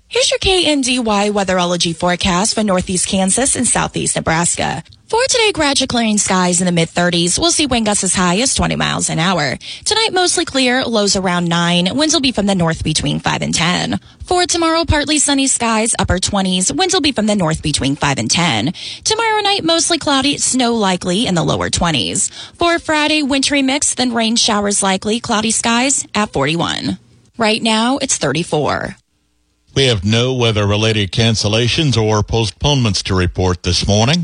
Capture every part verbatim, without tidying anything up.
Here's your K N D Y weatherology forecast for northeast Kansas and southeast Nebraska. For today, gradually clearing skies in the mid thirties. We'll see wind gusts as high as twenty miles an hour. Tonight, mostly clear, lows around nine. Winds will be from the north between five and ten. For tomorrow, partly sunny skies, upper twenties. Winds will be from the north between five and ten. Tomorrow night, mostly cloudy, snow likely in the lower twenties. For Friday, wintry mix, then rain showers likely, cloudy skies at forty-one. Right now, it's thirty-four. We have no weather-related cancellations or postponements to report this morning.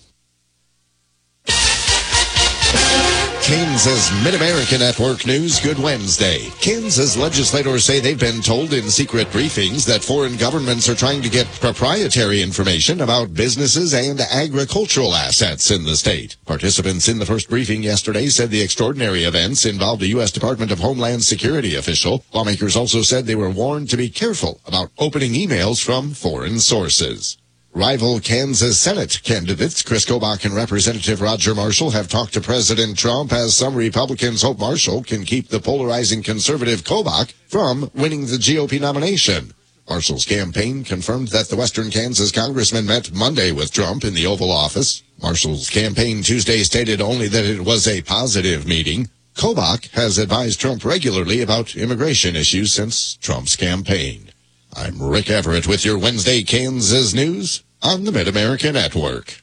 Kansas Mid-America Network News, good Wednesday. Kansas legislators say they've been told in secret briefings that foreign governments are trying to get proprietary information about businesses and agricultural assets in the state. Participants in the first briefing yesterday said the extraordinary events involved a U S Department of Homeland Security official. Lawmakers also said they were warned to be careful about opening emails from foreign sources. Rival Kansas Senate candidates Chris Kobach and Representative Roger Marshall have talked to President Trump as some Republicans hope Marshall can keep the polarizing conservative Kobach from winning the G O P nomination. Marshall's campaign confirmed that the Western Kansas congressman met Monday with Trump in the Oval Office. Marshall's campaign Tuesday stated only that it was a positive meeting. Kobach has advised Trump regularly about immigration issues since Trump's campaign. I'm Rick Everett with your Wednesday Kansas News on the Mid-America Network.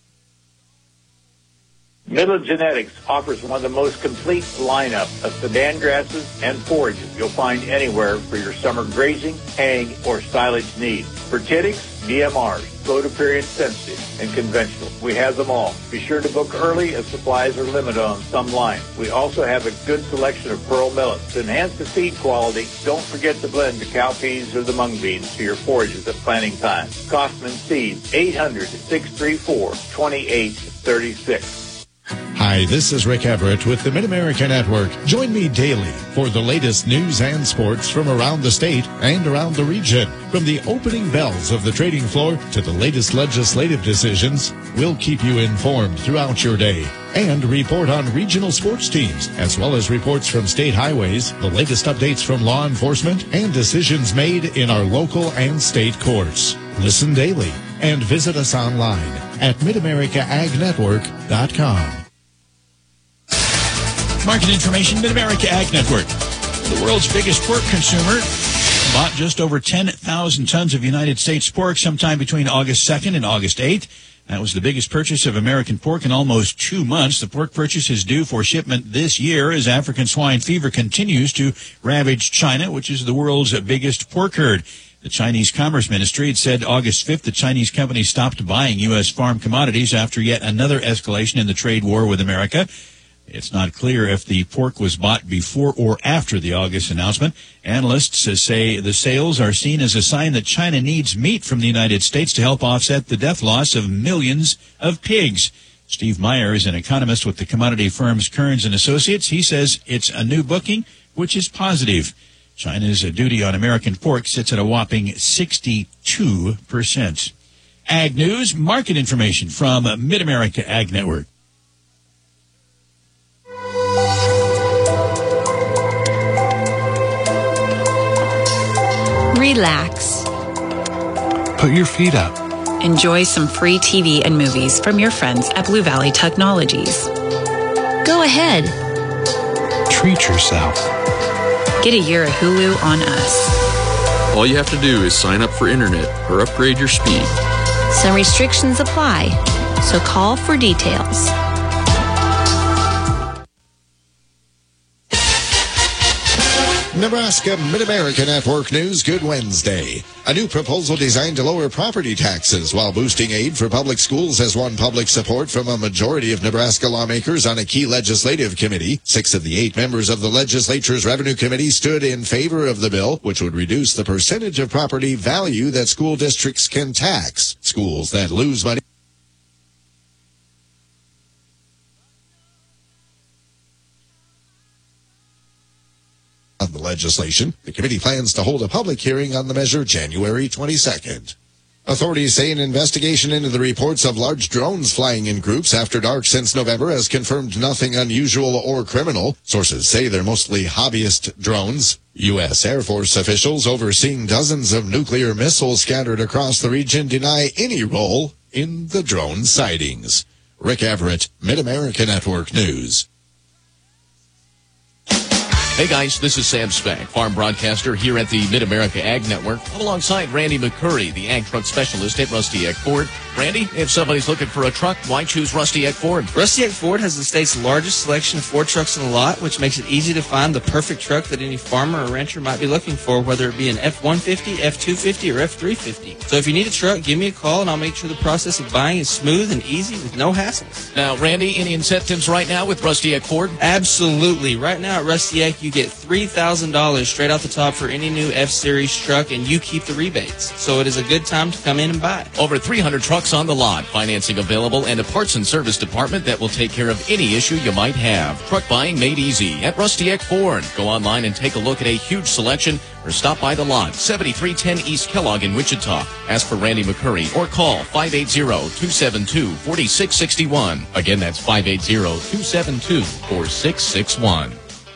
Midland Genetics offers one of the most complete lineup of sedan grasses and forages you'll find anywhere for your summer grazing, haying, or silage needs. For Tiddicks, D M Rs, photoperiod sensitive, and conventional. We have them all. Be sure to book early as supplies are limited on some lines. We also have a good selection of pearl millets. To enhance the seed quality, don't forget to blend the cowpeas or the mung beans to your forages at planting time. Kaufman Seeds, eight hundred, six three four, two eight three six. Hi, this is Rick Everett with the Mid-America Network. Join me daily for the latest news and sports from around the state and around the region. From the opening bells of the trading floor to the latest legislative decisions, we'll keep you informed throughout your day and report on regional sports teams, as well as reports from state highways, the latest updates from law enforcement, and decisions made in our local and state courts. Listen daily and visit us online at mid america ag network dot com. Market information, Mid-America Ag Network. The world's biggest pork consumer bought just over ten thousand tons of United States pork sometime between August second and August eighth. That was the biggest purchase of American pork in almost two months. The pork purchase is due for shipment this year as African swine fever continues to ravage China, which is the world's biggest pork herd. The Chinese Commerce Ministry had said August fifth the Chinese company stopped buying U S farm commodities after yet another escalation in the trade war with America. It's not clear if the pork was bought before or after the August announcement. Analysts say the sales are seen as a sign that China needs meat from the United States to help offset the death loss of millions of pigs. Steve Meyer is an economist with the commodity firms Kearns and Associates. He says it's a new booking, which is positive. China's duty on American pork sits at a whopping sixty-two percent. Ag News, market information from Mid-America Ag Network. Relax. Put your feet up. Enjoy some free T V and movies from your friends at Blue Valley Technologies. Go ahead. Treat yourself. Get a year of Hulu on us. All you have to do is sign up for internet or upgrade your speed. Some restrictions apply, so call for details. Nebraska Mid-America Network News, good Wednesday. A new proposal designed to lower property taxes while boosting aid for public schools has won public support from a majority of Nebraska lawmakers on a key legislative committee. Six of the eight members of the legislature's Revenue Committee stood in favor of the bill, which would reduce the percentage of property value that school districts can tax. Schools that lose money on the legislation. The committee plans to hold a public hearing on the measure January twenty-second. Authorities say an investigation into the reports of large drones flying in groups after dark since November has confirmed nothing unusual or criminal. Sources say they're mostly hobbyist drones. U S Air Force officials overseeing dozens of nuclear missiles scattered across the region deny any role in the drone sightings. Rick Everett, Mid-America Network News. Hey guys, this is Sam Speck, farm broadcaster here at the Mid-America Ag Network. I'm alongside Randy McCurry, the ag truck specialist at Rusty Eck Ford. Randy, if somebody's looking for a truck, why choose Rusty Eck Ford? Rusty Eck Ford has the state's largest selection of Ford trucks in the lot, which makes it easy to find the perfect truck that any farmer or rancher might be looking for, whether it be an F one fifty, F two fifty, or F three fifty. So if you need a truck, give me a call and I'll make sure the process of buying is smooth and easy with no hassles. Now, Randy, any incentives right now with Rusty Eck Ford? Absolutely. Right now at Rusty Eck, you get three thousand dollars straight off the top for any new F-Series truck, and you keep the rebates. So it is a good time to come in and buy. Over three hundred trucks on the lot, financing available, and a parts and service department that will take care of any issue you might have. Truck buying made easy at Rusty Eck Ford. Go online and take a look at a huge selection or stop by the lot, seventy-three ten East Kellogg in Wichita. Ask for Randy McCurry or call five eight zero, two seven two, four six six one. Again, that's five eight zero, two seven two, four six six one.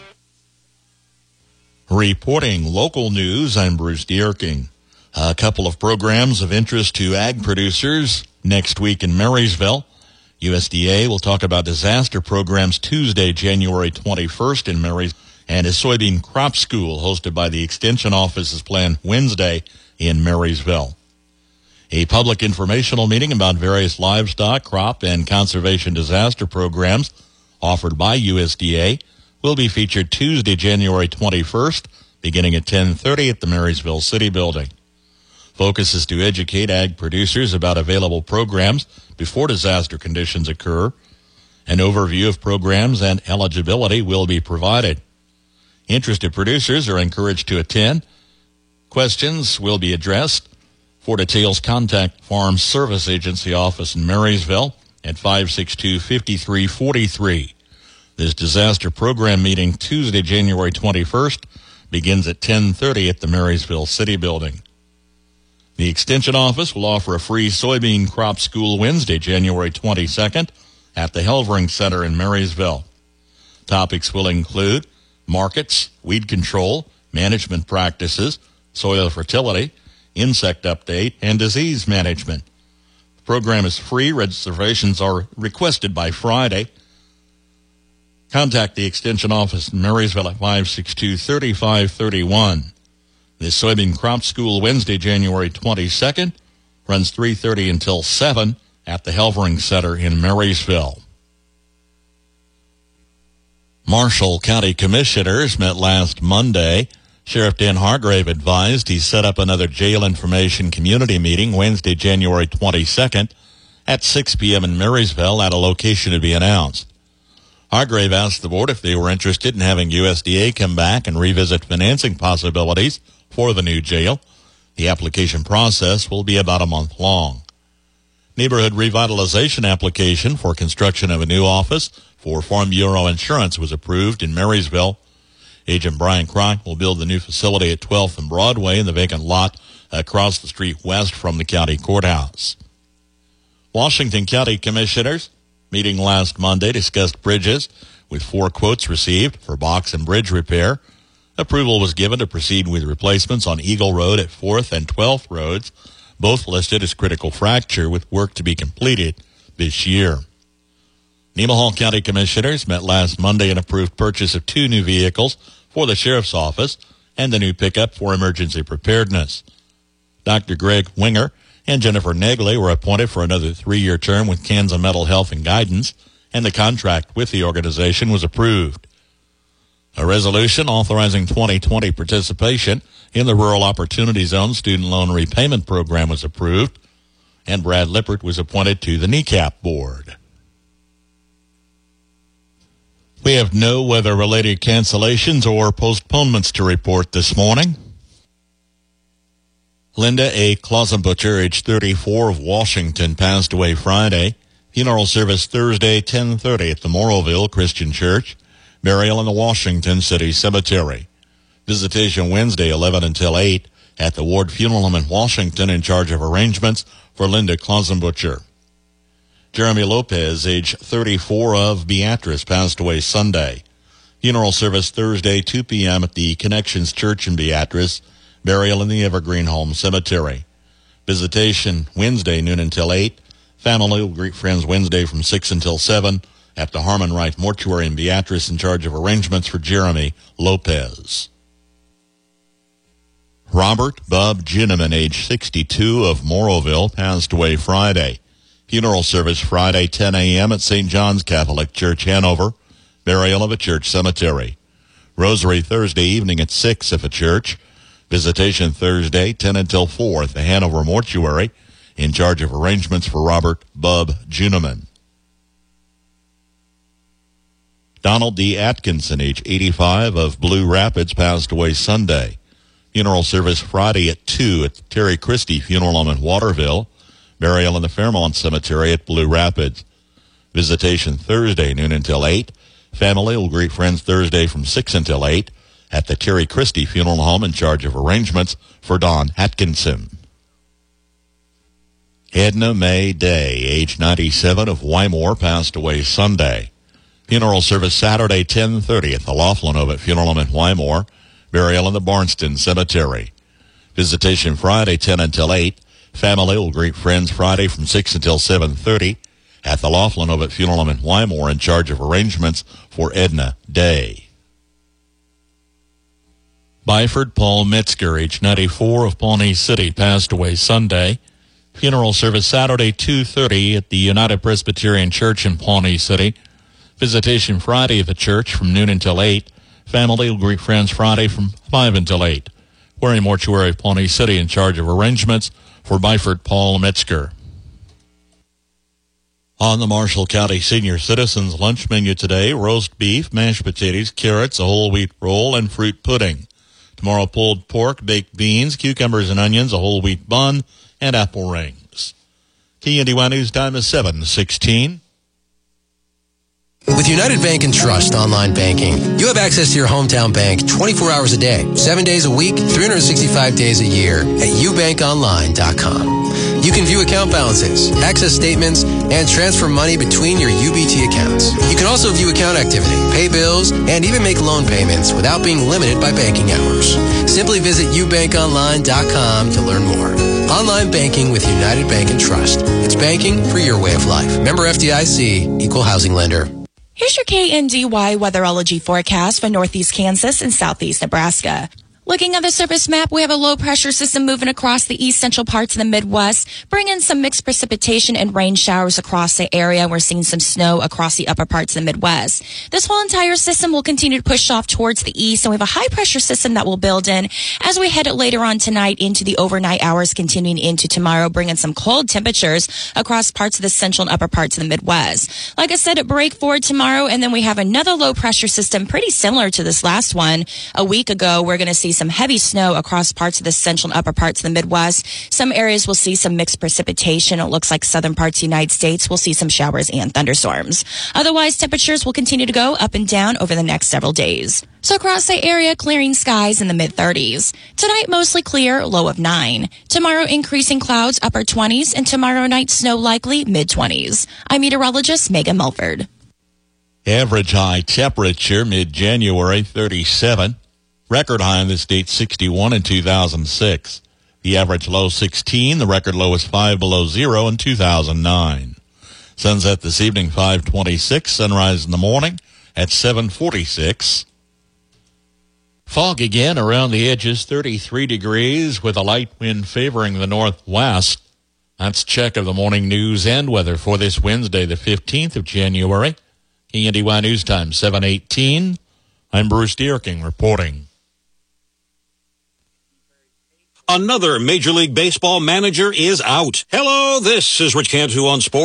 Reporting local news, I'm Bruce Dierking. A couple of programs of interest to ag producers next week in Marysville. U S D A will talk about disaster programs Tuesday, January twenty-first in Marysville, and a soybean crop school hosted by the Extension Office is planned Wednesday in Marysville. A public informational meeting about various livestock, crop, and conservation disaster programs offered by U S D A will be featured Tuesday, January twenty-first, beginning at ten thirty at the Marysville City Building. Focus is to educate ag producers about available programs before disaster conditions occur. An overview of programs and eligibility will be provided. Interested producers are encouraged to attend. Questions will be addressed. For details, contact Farm Service Agency office in Marysville at five six two, five three four three. This disaster program meeting Tuesday, January twenty-first, begins at ten thirty at the Marysville City Building. The Extension Office will offer a free soybean crop school Wednesday, January twenty-second at the Helvering Center in Marysville. Topics will include markets, weed control, management practices, soil fertility, insect update, and disease management. The program is free. Reservations are requested by Friday. Contact the Extension Office in Marysville at five six two, three five three one. This soybean crop school Wednesday, January twenty-second, runs three thirty until seven at the Helvering Center in Marysville. Marshall County Commissioners met last Monday. Sheriff Dan Hargrave advised he set up another jail information community meeting Wednesday, January twenty-second at six p.m. in Marysville at a location to be announced. Hargrave asked the board if they were interested in having U S D A come back and revisit financing possibilities for the new jail. The application process will be about a month long. Neighborhood revitalization application for construction of a new office for Farm Bureau Insurance was approved in Marysville. Agent Brian Kroc will build the new facility at twelfth and Broadway in the vacant lot across the street west from the county courthouse. Washington County Commissioners meeting last Monday discussed bridges with four quotes received for box and bridge repair. Approval was given to proceed with replacements on Eagle Road at fourth and twelfth Roads, both listed as critical fracture with work to be completed this year. Nemaha County Commissioners met last Monday and approved purchase of two new vehicles for the Sheriff's Office and the new pickup for emergency preparedness. Doctor Greg Winger and Jennifer Negley were appointed for another three-year term with Kansas Mental Health and Guidance, and the contract with the organization was approved. A resolution authorizing twenty twenty participation in the Rural Opportunity Zone Student Loan Repayment Program was approved, and Brad Lippert was appointed to the N E C A P Board. We have no weather-related cancellations or postponements to report this morning. Linda A. Klausenbutcher, age thirty-four, of Washington, passed away Friday. Funeral service Thursday, ten thirty at the Morrowville Christian Church. Burial in the Washington City Cemetery. Visitation Wednesday, eleven until eight. at the Ward Funeral Home in Washington in charge of arrangements for Linda Klausenbutcher. Jeremy Lopez, age thirty-four, of Beatrice, passed away Sunday. Funeral service Thursday, two p.m. at the Connections Church in Beatrice. Burial in the Evergreen Home Cemetery. Visitation Wednesday, noon until eight. Family will greet friends Wednesday from six until seven at the Harmon Wright Mortuary in Beatrice in charge of arrangements for Jeremy Lopez. Robert Bub Ginneman, age sixty-two, of Moroville, passed away Friday. Funeral service Friday, ten a.m. at Saint John's Catholic Church, Hanover. Burial of a church cemetery. Rosary Thursday evening at six at the church. Visitation Thursday, ten until four at the Hanover Mortuary, in charge of arrangements for Robert Bub Ginneman. Donald D. Atkinson, age eighty-five, of Blue Rapids, passed away Sunday. Funeral service Friday at two at the Terry Christie Funeral Home in Waterville. Burial in the Fairmont Cemetery at Blue Rapids. Visitation Thursday, noon until eight. Family will greet friends Thursday from six until eight at the Terry Christie Funeral Home in charge of arrangements for Don Atkinson. Edna Mae Day, age ninety-seven, of Wymore, passed away Sunday. Funeral service Saturday, ten thirty at the Laughlin Ovitt Funeral Home in Wymore. Burial in the Barnston Cemetery. Visitation Friday, ten until eight. Family will greet friends Friday from six until seven thirty at the Laughlin Ovitt Funeral Home in Wymore in charge of arrangements for Edna Day. Byford Paul Metzger, age ninety-four, of Pawnee City, passed away Sunday. Funeral service Saturday, two thirty at the United Presbyterian Church in Pawnee City. Visitation Friday at the church from noon until eight. Family will greet friends Friday from five until eight. Wary Mortuary of Pawnee City in charge of arrangements for Byford Paul Metzger. On the Marshall County Senior Citizens lunch menu today, roast beef, mashed potatoes, carrots, a whole wheat roll, and fruit pudding. Tomorrow, pulled pork, baked beans, cucumbers and onions, a whole wheat bun, and apple rings. K N D Y News time is seven sixteen. With United Bank and Trust online banking, you have access to your hometown bank twenty-four hours a day, seven days a week, three hundred sixty-five days a year at u bank online dot com. You can view account balances, access statements, and transfer money between your U B T accounts. You can also view account activity, pay bills, and even make loan payments without being limited by banking hours. Simply visit u bank online dot com to learn more. Online banking with United Bank and Trust. It's banking for your way of life. Member F D I C, Equal Housing Lender. Here's your K N D Y weatherology forecast for northeast Kansas and southeast Nebraska. Looking at the surface map, we have a low-pressure system moving across the east central parts of the Midwest, bringing some mixed precipitation and rain showers across the area. We're seeing some snow across the upper parts of the Midwest. This whole entire system will continue to push off towards the east, and we have a high-pressure system that will build in as we head later on tonight into the overnight hours, continuing into tomorrow, bringing some cold temperatures across parts of the central and upper parts of the Midwest. Like I said, a break forward tomorrow, and then we have another low-pressure system pretty similar to this last one. A week ago, we're going to see some heavy snow across parts of the central and upper parts of the Midwest. Some areas will see some mixed precipitation. It looks like southern parts of the United States will see some showers and thunderstorms. Otherwise, temperatures will continue to go up and down over the next several days. So across the area, clearing skies in the mid thirties. Tonight, mostly clear, low of nine. Tomorrow, increasing clouds, upper twenties, and tomorrow night, snow likely, mid twenties. I'm meteorologist Megan Mulford. Average high temperature mid-January, thirty-seven. Record high in this date, sixty-one in two thousand six. The average low, sixteen. The record low was five below zero in two thousand nine. Sunset this evening, five twenty-six. Sunrise in the morning at seven forty-six. Fog again around the edges, thirty-three degrees with a light wind favoring the northwest. That's a check of the morning news and weather for this Wednesday, the fifteenth of January. K N D Y News Time, seven eighteen. I'm Bruce Dierking reporting. Another Major League Baseball manager is out. Hello, this is Rich Cantu on sports.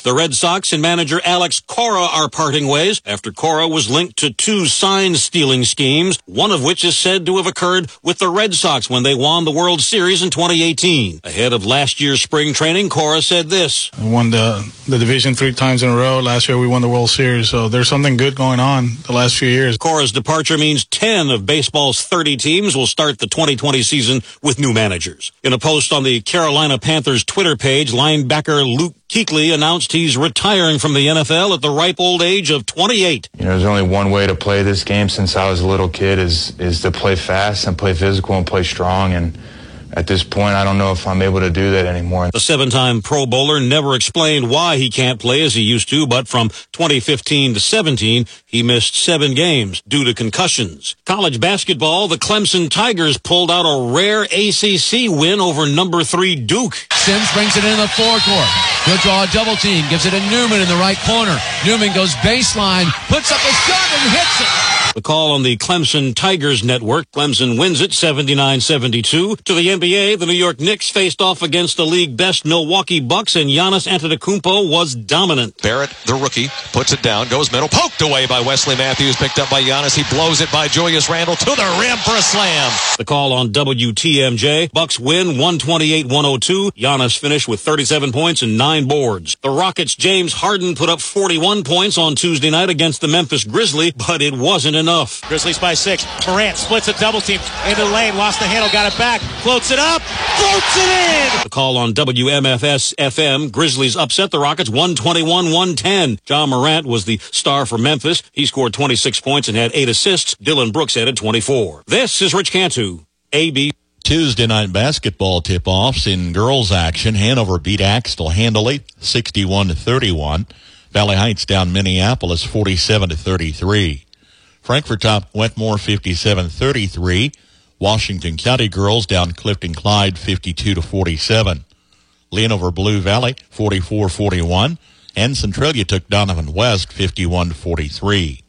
sports. The Red Sox and manager Alex Cora are parting ways after Cora was linked to two sign-stealing schemes, one of which is said to have occurred with the Red Sox when they won the World Series in twenty eighteen. Ahead of last year's spring training, Cora said this. We won the, the division three times in a row. Last year we won the World Series, so there's something good going on the last few years. Cora's departure means ten of baseball's thirty teams will start the twenty twenty season with new managers. In a post on the Carolina Panthers Twitter page, linebacker Luke Kuechly announced he's retiring from the N F L at the ripe old age of twenty-eight. You know, there's only one way to play this game since I was a little kid is is to play fast and play physical and play strong. And at this point, I don't know if I'm able to do that anymore. The seven-time Pro Bowler never explained why he can't play as he used to, but from twenty fifteen to seventeen, he missed seven games due to concussions. College basketball, the Clemson Tigers pulled out a rare A C C win over number three Duke. Sims brings it in the forecourt. He'll draw a double team, gives it to Newman in the right corner. Newman goes baseline, puts up a shot and hits it. The call on the Clemson Tigers network. Clemson wins it seventy-nine seventy-two. To the N B A, the New York Knicks faced off against the league best Milwaukee Bucks, and Giannis Antetokounmpo was dominant. Barrett, the rookie, puts it down, goes middle, poked away by Wesley Matthews, picked up by Giannis. He blows it by Julius Randle to the rim for a slam. The call on W T M J. Bucks win one twenty-eight one oh two. Giannis finished with thirty-seven points and nine boards. The Rockets' James Harden put up forty-one points on Tuesday night against the Memphis Grizzlies, but it wasn't enough. Grizzlies by six. Morant splits a double team into the lane, lost the handle, got it back, floats it up, floats it in. The call on W M F S F M. Grizzlies upset the Rockets one twenty-one one ten. John Morant was the star for Memphis. He scored twenty-six points and had eight assists. Dylan Brooks added twenty-four. This is Rich Cantu, A B. Tuesday night basketball tip-offs in girls action. Hanover beat Axtell handily, sixty-one to thirty-one. Valley Heights down Minneapolis, forty-seven to thirty-three. Frankfort topped Wetmore, fifty-seven thirty-three. Washington County girls down Clifton Clyde, fifty-two to forty-seven. Lynn over Blue Valley, forty-four forty-one. And Centralia took Donovan West, fifty-one to forty-three.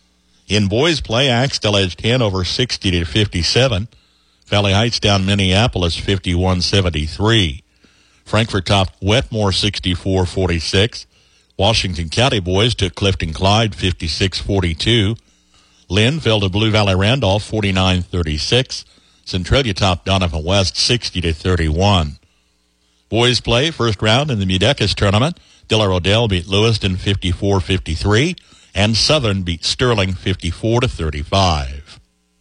In boys play, Axtell edged Hanover, sixty to fifty-seven. Valley Heights down Minneapolis, fifty-one seventy-three. Frankfort topped Wetmore, sixty-four forty-six. Washington County boys took Clifton Clyde, fifty-six forty-two. Lynn fell to Blue Valley Randolph, forty-nine thirty-six. Centralia topped Donovan West, sixty to thirty-one. Boys play, first round in the Mudecas tournament. Diller Odell beat Lewiston, fifty-four fifty-three. And Southern beat Sterling, fifty-four to thirty-five.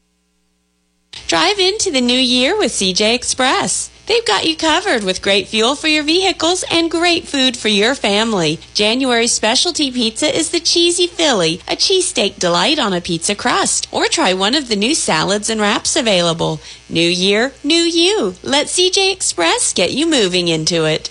Drive into the new year with C J Express. They've got you covered with great fuel for your vehicles and great food for your family. January's specialty pizza is the Cheesy Philly, a cheesesteak delight on a pizza crust. Or try one of the new salads and wraps available. New year, new you. Let C J Express get you moving into it.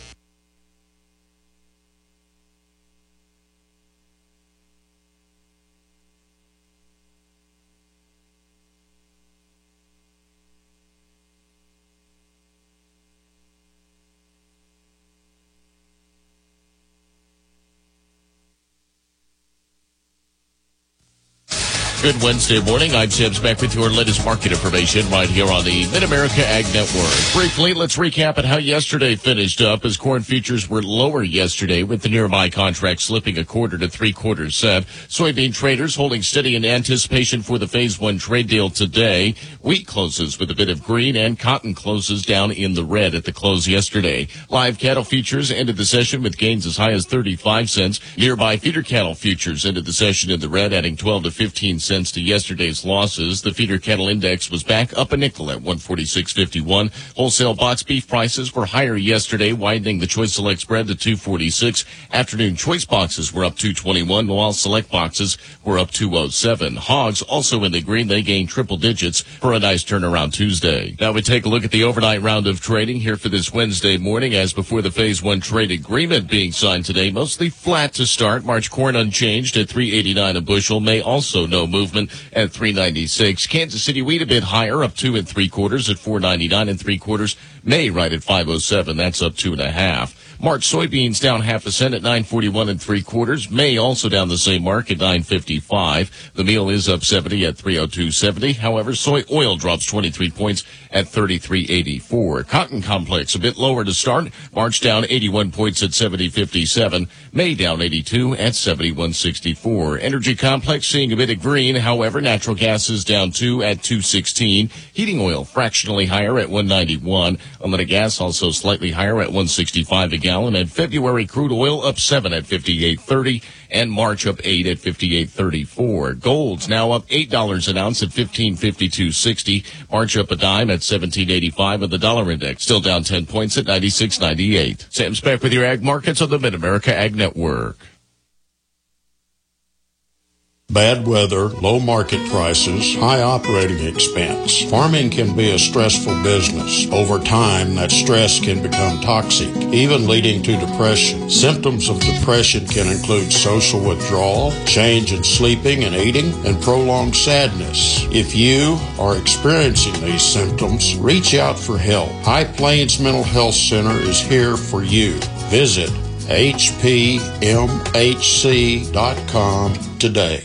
Good Wednesday morning. I'm Tim back with your latest market information right here on the Mid-America Ag Network. Briefly, let's recap at how yesterday finished up as corn futures were lower yesterday with the nearby contract slipping a quarter to three quarters cent. Soybean traders holding steady in anticipation for the phase one trade deal today. Wheat closes with a bit of green and cotton closes down in the red at the close yesterday. Live cattle futures ended the session with gains as high as thirty-five cents. Nearby feeder cattle futures ended the session in the red, adding twelve to fifteen cents to yesterday's losses. The feeder cattle index was back up a nickel at one forty-six fifty-one. Wholesale box beef prices were higher yesterday, widening the choice select spread to two forty-six. Afternoon choice boxes were up two twenty-one, while select boxes were up two oh seven. Hogs also in the green. They gained triple digits for a nice turnaround Tuesday. Now we take a look at the overnight round of trading here for this Wednesday morning. As before the phase one trade agreement being signed today, mostly flat to start. March corn unchanged at three eighty-nine a bushel. May also no move movement at three ninety-six. Kansas City wheat a bit higher, up two and three quarters at four ninety-nine and three quarters. May right at five oh seven. That's up two and a half. March soybeans down half a cent at nine forty-one and three quarters. May also down the same mark at nine fifty-five. The meal is up seventy at three oh two seventy. However, soy oil drops twenty-three points at thirty-three eighty-four. Cotton complex a bit lower to start. March down eighty-one points at seventy fifty-seven. May down eighty-two at seventy-one sixty-four. Energy complex seeing a bit of green. However, natural gas is down two at two sixteen. Heating oil fractionally higher at one ninety-one. Unleaded gas also slightly higher at one sixty-five a gallon. And February crude oil up seven at fifty-eight thirty. And March up eight at fifty-eight thirty-four. Gold's now up eight dollars an ounce at fifteen fifty-two sixty. March up a dime at seventeen eighty-five, and the dollar index still down ten points at ninety-six ninety-eight. Sam Speck with your Ag Markets on the Mid-America Ag Network. Bad weather, low market prices, high operating expense. Farming can be a stressful business. Over time, that stress can become toxic, even leading to depression. Symptoms of depression can include social withdrawal, change in sleeping and eating, and prolonged sadness. If you are experiencing these symptoms, reach out for help. High Plains Mental Health Center is here for you. Visit H P M H C dot com today.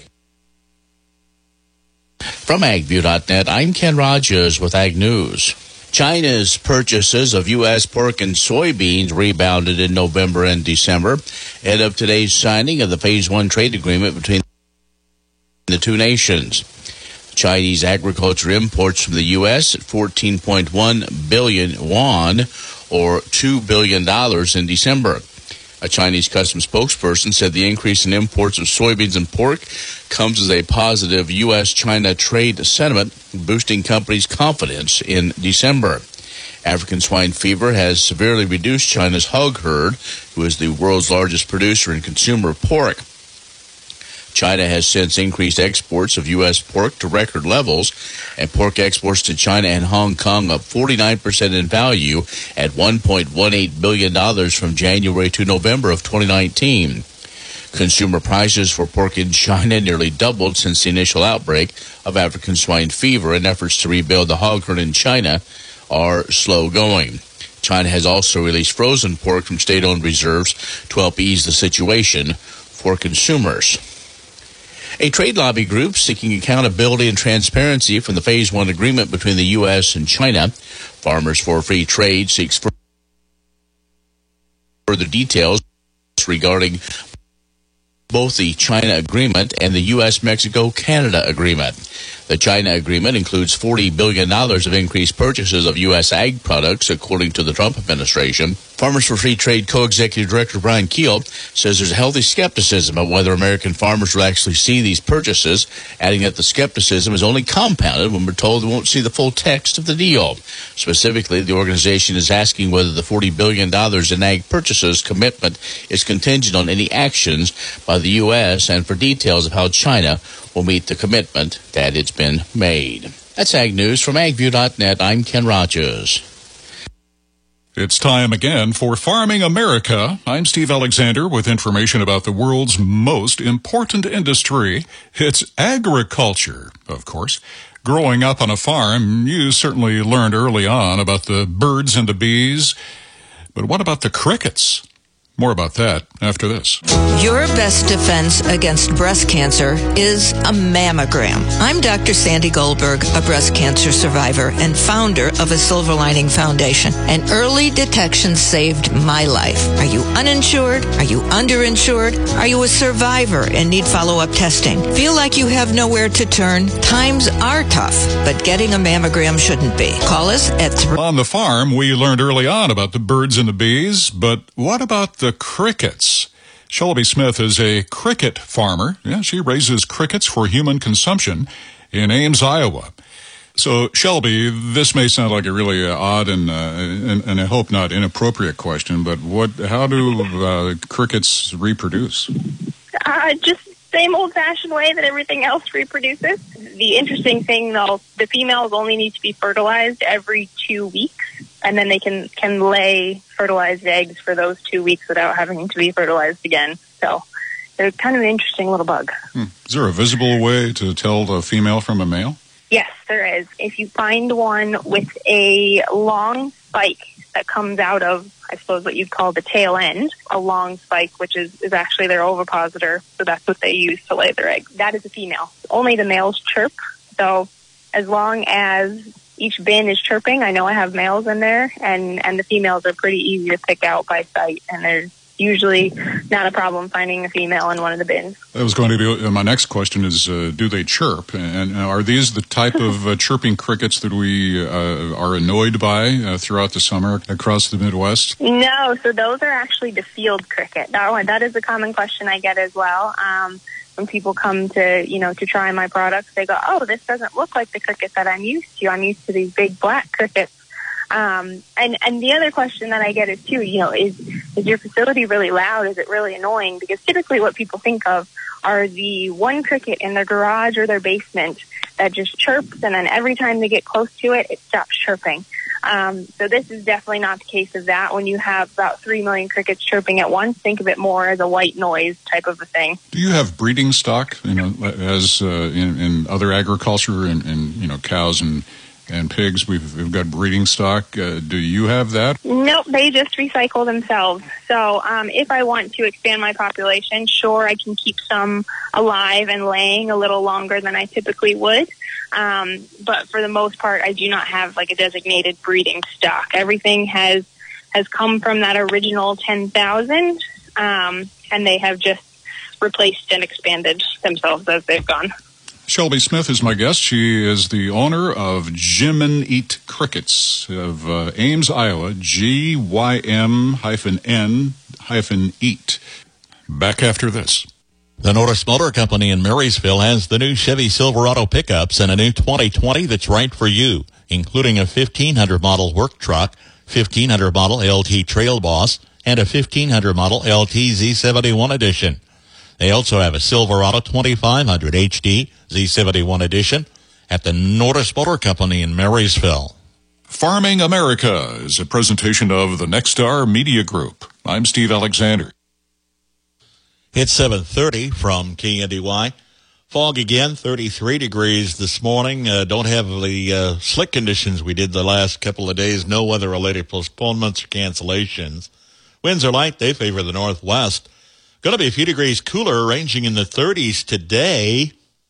From ag view dot net, I'm Ken Rogers with Ag News. China's purchases of U S pork and soybeans rebounded in November and December ahead of today's signing of the Phase One trade agreement between the two nations. Chinese agriculture imports from the U S at fourteen point one billion won, or two billion dollars in December. A Chinese customs spokesperson said the increase in imports of soybeans and pork comes as a positive U S China trade sentiment, boosting companies' confidence in December. African swine fever has severely reduced China's hog herd, who is the world's largest producer and consumer of pork. China has since increased exports of U S pork to record levels, and pork exports to China and Hong Kong up forty-nine percent in value at one point one eight billion dollars from January to November of twenty nineteen. Consumer prices for pork in China nearly doubled since the initial outbreak of African swine fever, and efforts to rebuild the hog herd in China are slow going. China has also released frozen pork from state-owned reserves to help ease the situation for consumers. A trade lobby group seeking accountability and transparency from the Phase One agreement between the U S and China. Farmers for Free Trade seeks further details regarding both the China agreement and the U S Mexico Canada agreement. The China agreement includes forty billion dollars of increased purchases of U S ag products, according to the Trump administration. Farmers for Free Trade co-executive director Brian Keel says there's a healthy skepticism about whether American farmers will actually see these purchases, adding that the skepticism is only compounded when we're told they won't see the full text of the deal. Specifically, the organization is asking whether the forty billion dollars in ag purchases commitment is contingent on any actions by the U S and for details of how China will meet the commitment that it's been made. That's Ag News from ag view dot net. I'm Ken Rogers. It's time again for Farming America. I'm Steve Alexander with information about the world's most important industry. It's agriculture, of course. Growing up on a farm, you certainly learned early on about the birds and the bees. But what about the crickets? More about that after this. Your best defense against breast cancer is a mammogram. I'm Doctor Sandy Goldberg, a breast cancer survivor and founder of a Silver Lining Foundation. And early detection saved my life. Are you uninsured? Are you underinsured? Are you a survivor and need follow-up testing? Feel like you have nowhere to turn? Times are tough, but getting a mammogram shouldn't be. Call us at three. On the farm, we learned early on about the birds and the bees, but what about the crickets? Shelby Smith is a cricket farmer. Yeah, she raises crickets for human consumption in Ames, Iowa. So, Shelby, this may sound like a really uh, odd and, uh, and and I hope not inappropriate question, but what? How do uh, crickets reproduce? Uh, just same old-fashioned way that everything else reproduces. The interesting thing, though, the females only need to be fertilized every two weeks, and then they can, can lay fertilized eggs for those two weeks without having to be fertilized again. So they're kind of an interesting little bug. Hmm. Is there a visible way to tell the female from a male? Yes, there is. If you find one with a long spike that comes out of, I suppose, what you'd call the tail end, a long spike, which is, is actually their ovipositor, so that's what they use to lay their eggs. That is a female. Only the males chirp, so as long as each bin is chirping, I know I have males in there, and, and the females are pretty easy to pick out by sight, and there's usually not a problem finding a female in one of the bins. That was going to be uh, my next question is, uh, do they chirp? And uh, are these the type of uh, chirping crickets that we uh, are annoyed by uh, throughout the summer across the Midwest? No, so those are actually the field cricket. That one, that is a common question I get as well. Um, when people come to, you know, to try my products, they go, oh, this doesn't look like the cricket that I'm used to. I'm used to these big black crickets. Um, and, and the other question that I get is too, you know, is, is your facility really loud? Is it really annoying? Because typically what people think of are the one cricket in their garage or their basement that just chirps, and then every time they get close to it, it stops chirping. Um, so this is definitely not the case of that. When you have about three million crickets chirping at once, think of it more as a white noise type of a thing. Do you have breeding stock, you know, as uh, in, in other agriculture and, and, you know, cows and And pigs, we've, we've got breeding stock. Uh, do you have that? Nope, they just recycle themselves. So um, if I want to expand my population, sure, I can keep some alive and laying a little longer than I typically would. Um, but for the most part, I do not have like a designated breeding stock. Everything has has come from that original ten thousand, um, and they have just replaced and expanded themselves as they've gone. Shelby Smith is my guest. She is the owner of Jim and Eat Crickets of uh, Ames, Iowa, G Y M N Eat. Back after this. The Norris Motor Company in Marysville has the new Chevy Silverado pickups and a new twenty twenty that's right for you, including a fifteen hundred model work truck, fifteen hundred model L T Trail Boss, and a fifteen hundred model L T Z seventy-one edition. They also have a Silverado twenty-five hundred H D Z seventy-one edition at the Norris Motor Company in Marysville. Farming America is a presentation of the Nexstar Media Group. I'm Steve Alexander. It's seven thirty from K N D Y. Fog again, thirty-three degrees this morning. Uh, don't have the uh, slick conditions we did the last couple of days. No weather-related postponements or cancellations. Winds are light. They favor the northwest. Going to be a few degrees cooler, ranging in the thirties today.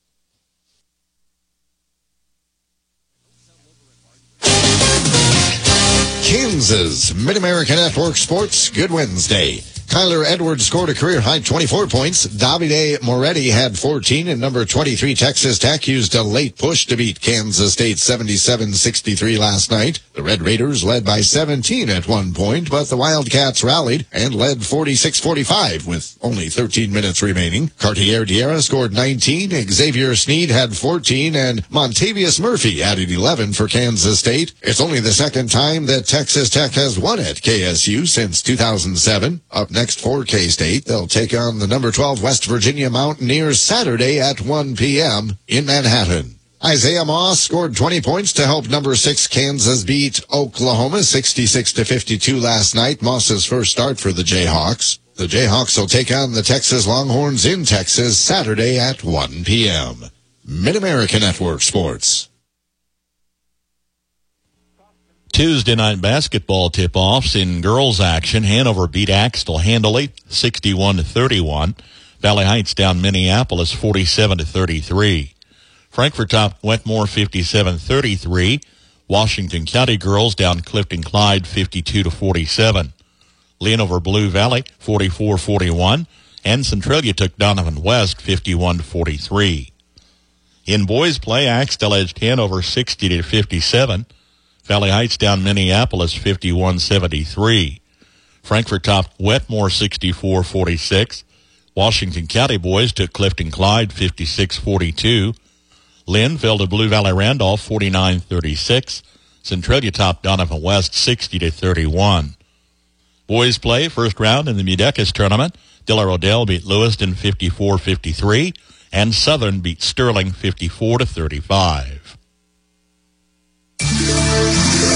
Kansas Mid-America Network Sports. Good Wednesday. Kyler Edwards scored a career-high twenty-four points. Davide Moretti had fourteen, and number twenty-three Texas Tech used a late push to beat Kansas State seventy-seven sixty-three last night. The Red Raiders led by seventeen at one point, but the Wildcats rallied and led forty-six forty-five with only thirteen minutes remaining. Cartier Diarra scored nineteen, Xavier Sneed had fourteen, and Montavious Murphy added eleven for Kansas State. It's only the second time that Texas Tech has won at K S U since two thousand seven. Up next for K-State, they'll take on the number twelve West Virginia Mountaineers Saturday at one p.m. in Manhattan. Isaiah Moss scored twenty points to help number six Kansas beat Oklahoma sixty-six to fifty-two last night. Moss's first start for the Jayhawks. The Jayhawks will take on the Texas Longhorns in Texas Saturday at one p.m. Mid-America Network Sports. Tuesday night basketball tip-offs in girls action. Hanover beat Axtell handily, sixty-one to thirty-one. Valley Heights down Minneapolis, forty-seven to thirty-three. Frankfort topped Wetmore, fifty-seven thirty-three. Washington County girls down Clifton Clyde, fifty-two to forty-seven. Lynn over Blue Valley, forty-four forty-one. And Centralia took Donovan West, fifty-one to forty-three. In boys play, Axtell edged Hanover, sixty to fifty-seven. Valley Heights down Minneapolis, fifty-one seventy-three. Frankfort topped Wetmore, sixty-four forty-six. Washington County boys took Clifton Clyde, fifty-six forty-two. Lynn fell to Blue Valley Randolph, forty-nine thirty-six. Centralia topped Donovan West, sixty to thirty-one. Boys play, first round in the Mudecas tournament. Diller Odell beat Lewiston, fifty-four fifty-three. And Southern beat Sterling, fifty-four to thirty-five.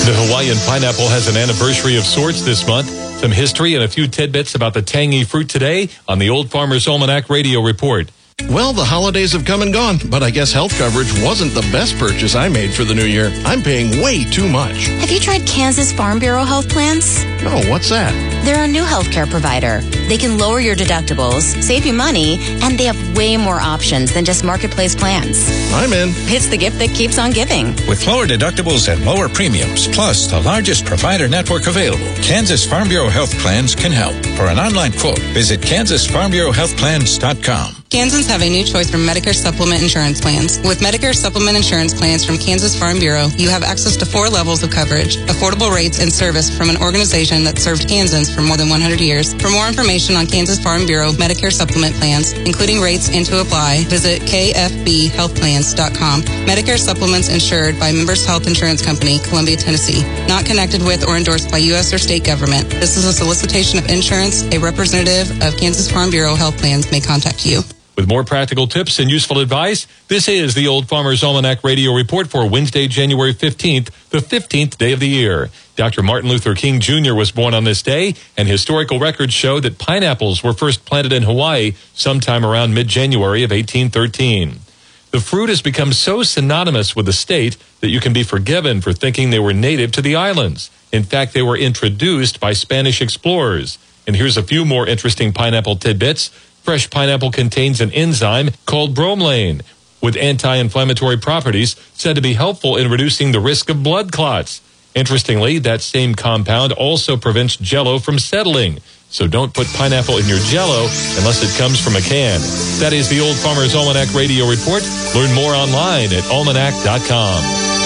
The Hawaiian pineapple has an anniversary of sorts this month. Some history and a few tidbits about the tangy fruit today on the Old Farmer's Almanac Radio Report. Well, the holidays have come and gone, but I guess health coverage wasn't the best purchase I made for the new year. I'm paying way too much. Have you tried Kansas Farm Bureau health plans? No, what's that? They're a new healthcare provider. They can lower your deductibles, save you money, and they have way more options than just marketplace plans. I'm in. It's the gift that keeps on giving. With lower deductibles and lower premiums, plus the largest provider network available, Kansas Farm Bureau health plans can help. For an online quote, visit kansas farm bureau health plans dot com. Kansans have a new choice from Medicare Supplement Insurance Plans. With Medicare Supplement Insurance Plans from Kansas Farm Bureau, you have access to four levels of coverage, affordable rates, and service from an organization that served Kansans for more than one hundred years. For more information on Kansas Farm Bureau Medicare Supplement Plans, including rates and to apply, visit k f b health plans dot com. Medicare Supplements insured by Members Health Insurance Company, Columbia, Tennessee. Not connected with or endorsed by U S or state government. This is a solicitation of insurance. A representative of Kansas Farm Bureau Health Plans may contact you. With more practical tips and useful advice, this is the Old Farmer's Almanac Radio Report for Wednesday, January fifteenth, the fifteenth day of the year. Doctor Martin Luther King Junior was born on this day, and historical records show that pineapples were first planted in Hawaii sometime around mid-January of eighteen thirteen. The fruit has become so synonymous with the state that you can be forgiven for thinking they were native to the islands. In fact, they were introduced by Spanish explorers. And here's a few more interesting pineapple tidbits. Fresh pineapple contains an enzyme called bromelain, with anti-inflammatory properties said to be helpful in reducing the risk of blood clots. Interestingly, that same compound also prevents Jell-O from settling. So don't put pineapple in your Jell-O unless it comes from a can. That is the Old Farmer's Almanac Radio Report. Learn more online at almanac dot com.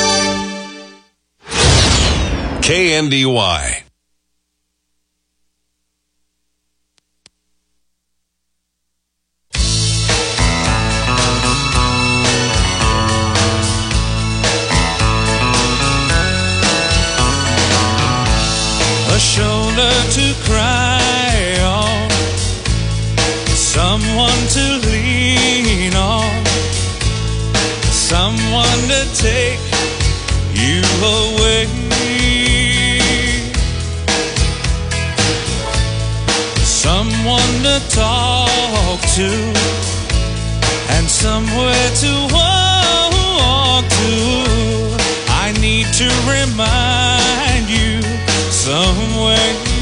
K N D Y. A shoulder to cry on, someone to lean on, someone to take you away, someone to talk to, and somewhere to walk to. I need to remind you somewhere